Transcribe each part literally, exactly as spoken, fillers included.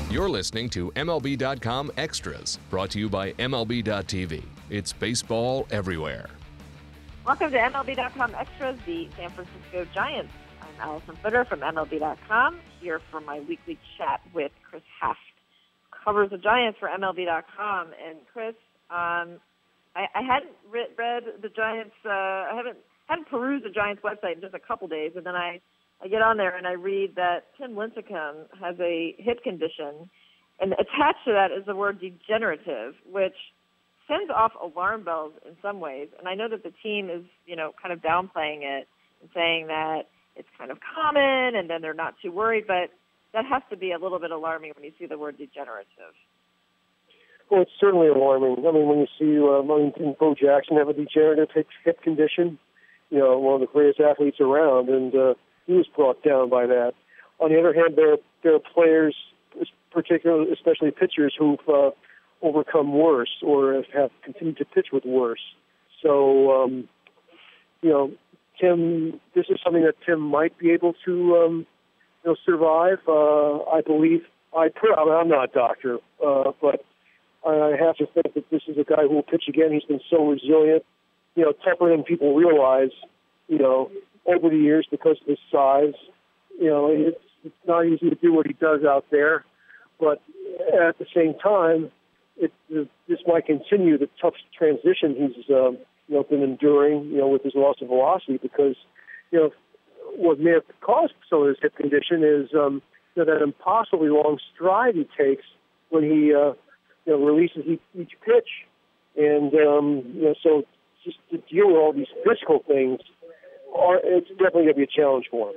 You're listening to M L B dot com Extras, brought to you by M L B dot T V. It's baseball everywhere. Welcome to M L B dot com Extras, the San Francisco Giants. I'm Allison Footer from M L B dot com, here for my weekly chat with Chris Haft, covers the Giants for M L B dot com. And Chris, um, I, I hadn't re- read the Giants, uh, I haven't hadn't perused the Giants website in just a couple days, and then I, I get on there and I read that Tim Lincecum has a hip condition, and attached to that is the word degenerative, which sends off alarm bells in some ways. And I know that the team is, you know, kind of downplaying it and saying that it's kind of common and then they're not too worried, but that has to be a little bit alarming when you see the word degenerative. Well, it's certainly alarming. I mean, when you see uh, Wellington Bo Jackson have a degenerative hip, hip condition, you know, one of the greatest athletes around, and uh, he was brought down by that. On the other hand, there, there are players, particularly, especially pitchers, who've uh, overcome worse or have continued to pitch with worse. So, um, you know, Tim, this is something that Tim might be able to, um, you know, survive. Uh, I believe. I, I mean, I'm not a doctor, uh, but I have to think that this is a guy who will pitch again. He's been so resilient, you know, tougher than people realize, you know, over the years because of his size. You know, it's, it's not easy to do what he does out there, but at the same time, it, this might continue the tough transition he's, um, you know, been enduring, you know, with his loss of velocity because, you know, what may have caused some of his hip condition is, um, you know, that impossibly long stride he takes when he, uh, you know, releases each, each pitch. And, um, you know, so just to deal with all these physical things, are, it's definitely going to be a challenge for him.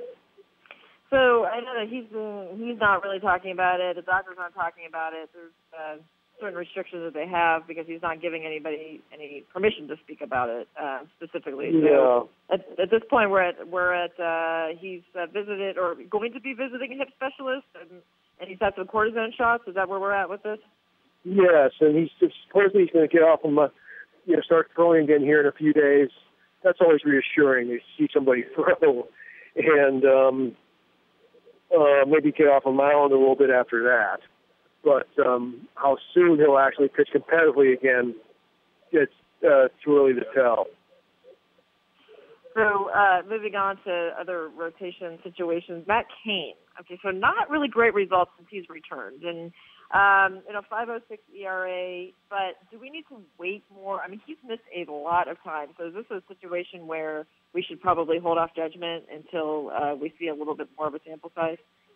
So I know that he's uh, he's not really talking about it. The doctor's not talking about it. There's uh, certain restrictions that they have because he's not giving anybody any permission to speak about it uh, specifically. Yeah. So at, at this point, we're at we're at uh, he's uh, visited or going to be visiting a hip specialist, and, and he's had some cortisone shots. Is that where we're at with this? Yes, and he's supposedly he's going to get off him, uh, you know, start throwing again here in a few days. That's always reassuring to see somebody throw, and um, uh, maybe get off a mound a little bit after that. But um, how soon he'll actually pitch competitively again, it's uh, too early to tell. So uh, moving on to other rotation situations, Matt Cain. Okay, so not really great results since he's returned, and um, you know, five oh six E R A. But do we need to wait more? I mean, he's missed a lot of time. So is this a situation where we should probably hold off judgment until uh, we see a little bit more of a sample size?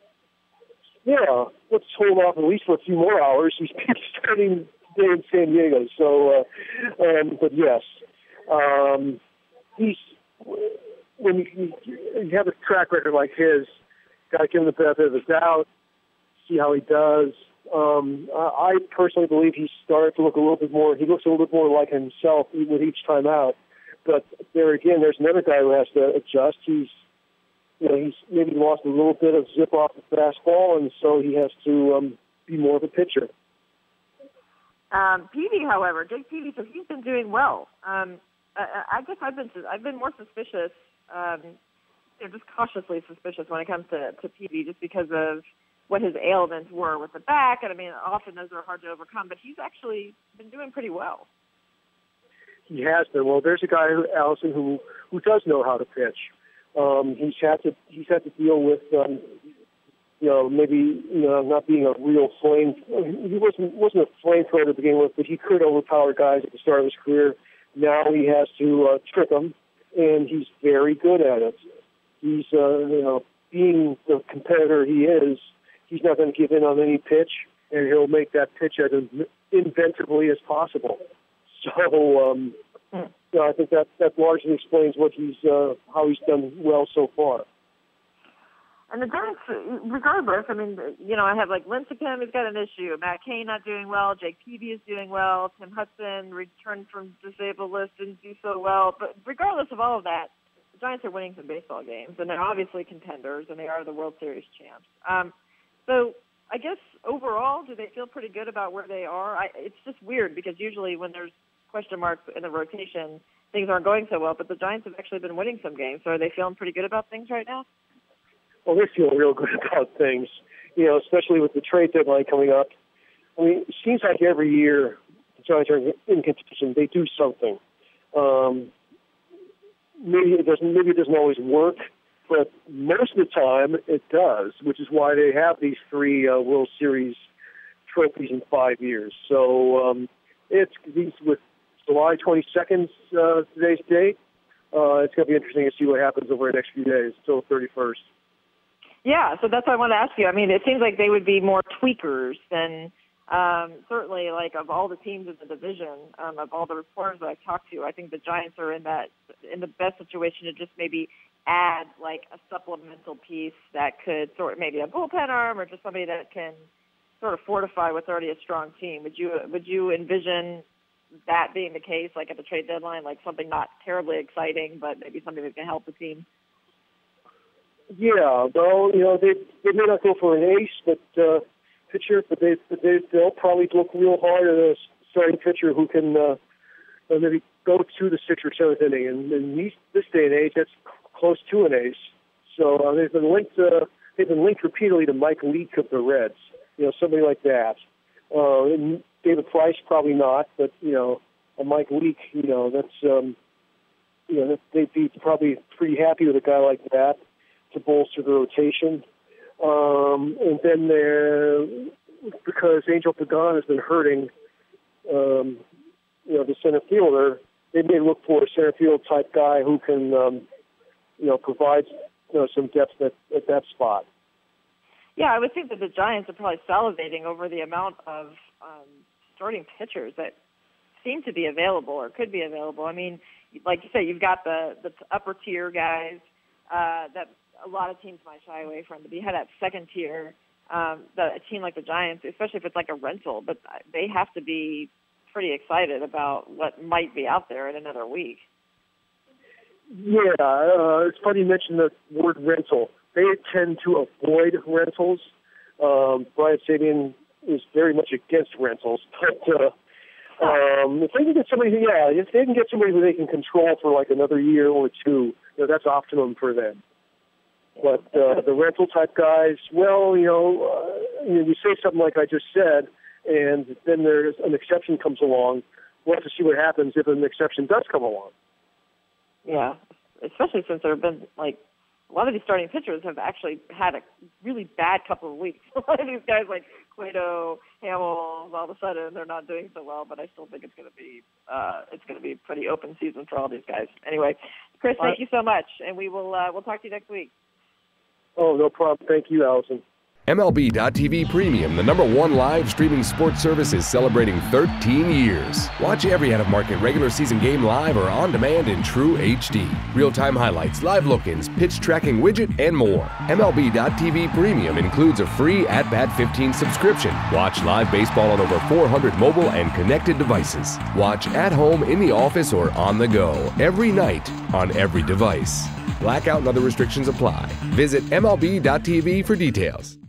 Yeah, let's hold off at least for a few more hours. He's starting today in San Diego. So, uh, um, but yes, um, he's when you, you have a track record like his, got to give him the benefit of the doubt, see how he does. Um, I personally believe he's started to look a little bit more. He looks a little bit more like himself with each time out. But there again, there's another guy who has to adjust. He's You know, he's maybe lost a little bit of zip off the fastball, and so he has to um, be more of a pitcher. Um, Peavy, however, Jake Peavy, so he's been doing well. Um, I, I guess I've been I've been more suspicious, um, you know, just cautiously suspicious when it comes to, to Peavy, just because of what his ailments were with the back, and I mean, often those are hard to overcome. But he's actually been doing pretty well. He has been. Well, there's a guy, Allison, who who does know how to pitch. Um, he's had to he's had to deal with um, you know maybe you know not being a real flame. He wasn't wasn't a flamethrower to begin with, but he could overpower guys at the start of his career. Now he has to uh, trick them, and he's very good at it. He's uh, you know being the competitor he is, he's not going to give in on any pitch, and he'll make that pitch as inventively as possible. So. Um, So I think that, that largely explains what he's uh, how he's done well so far. And the Giants, regardless, I mean, you know, I have like Lincecum, he's got an issue. Matt Cain not doing well. Jake Peavy is doing well. Tim Hudson returned from disabled list, didn't do so well. But regardless of all of that, the Giants are winning some baseball games, and they're obviously contenders, and they are the World Series champs. Um, so I guess overall, do they feel pretty good about where they are? I, it's just weird because usually when there's question marks in the rotation, things aren't going so well, but the Giants have actually been winning some games. So are they feeling pretty good about things right now? Well, they feel real good about things. you know, especially with the trade deadline coming up. I mean, it seems like every year the Giants are in contention. They do something. Um, maybe it doesn't. Maybe it doesn't always work, but most of the time it does, which is why they have these three uh, World Series trophies in five years. So um, it's these with July twenty-second, uh, today's date. Uh, it's going to be interesting to see what happens over the next few days until the thirty-first. Yeah, so that's what I want to ask you. I mean, it seems like they would be more tweakers than um, certainly like of all the teams in the division, um, of all the reporters that I've talked to. I think the Giants are in that in the best situation to just maybe add like a supplemental piece that could sort of maybe a bullpen arm or just somebody that can sort of fortify what's already a strong team. Would you would you envision that being the case, like at the trade deadline, like something not terribly exciting, but maybe something that can help the team? Yeah, well, you know, they they may not go for an ace, but uh, pitcher, but they but they they'll probably look real hard at a starting pitcher who can uh, maybe go to the sixth or seventh inning. And in these, this day and age, that's close to an ace. So uh, they've been linked. Uh, they've been linked repeatedly to Mike Leake of the Reds. You know, somebody like that. Uh, and David Price, probably not, but you know, a Mike Leake. You know, that's um, you know, they'd be probably pretty happy with a guy like that to bolster the rotation. Um, and then there, because Angel Pagan has been hurting, um, you know, the center fielder, they may look for a center field type guy who can, um, you know, provide you know, some depth at, at that spot. Yeah, I would think that the Giants are probably salivating over the amount of um, starting pitchers that seem to be available or could be available. I mean, like you said, you've got the, the upper tier guys uh, that a lot of teams might shy away from. But you had that second tier, um, that a team like the Giants, especially if it's like a rental, but they have to be pretty excited about what might be out there in another week. Yeah, uh, it's funny you mentioned the word rental. They tend to avoid rentals. Um, Brian Sabean is very much against rentals, but uh, um, if they can get somebody, yeah, if they can get somebody who they can control for like another year or two, you know, that's optimum for them. But uh, the rental type guys, well, you know, uh, you know, you say something like I just said, and then there's an exception comes along. We'll have to see what happens if an exception does come along. Yeah, especially since there have been like a lot of these starting pitchers have actually had a really bad couple of weeks. A lot of these guys like Cueto, Hamels, all of a sudden they're not doing so well. But I still think it's going to be uh, it's going to be a pretty open season for all these guys. Anyway, Chris, thank you so much, and we will uh, we'll talk to you next week. Oh, no problem. Thank you, Allison. M L B dot T V Premium, the number one live streaming sports service, is celebrating thirteen years. Watch every out-of-market regular season game live or on demand in true H D. Real-time highlights, live look-ins, pitch tracking widget, and more. M L B dot T V Premium includes a free At Bat fifteen subscription. Watch live baseball on over four hundred mobile and connected devices. Watch at home, in the office, or on the go, every night, on every device. Blackout and other restrictions apply. Visit M L B dot T V for details.